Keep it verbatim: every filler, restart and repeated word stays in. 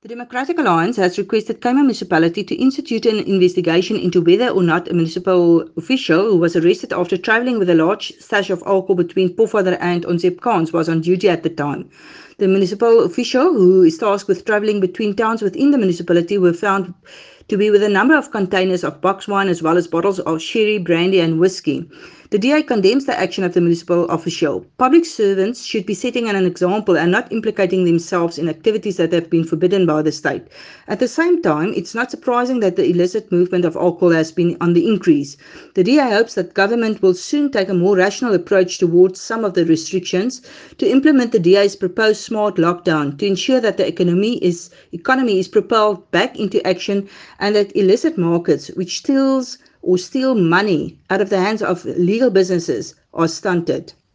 The Democratic Alliance has requested Kama Municipality to institute an investigation into whether or not a municipal official who was arrested after travelling with a large stash of alcohol between Pofadder and Onseepkans was on duty at the time. The municipal official, who is tasked with travelling between towns within the municipality, were found to be with a number of containers of box wine as well as bottles of sherry, brandy and whiskey. The D A condemns the action of the municipal official. Public servants should be setting an example and not implicating themselves in activities that have been forbidden by the state. At the same time, it's not surprising that the illicit movement of alcohol has been on the increase. The D A hopes that government will soon take a more rational approach towards some of the restrictions to implement the D A's proposed smart lockdown to ensure that the economy is, economy is propelled back into action and that illicit markets, which steals or steal money out of the hands of legal businesses, are stunted.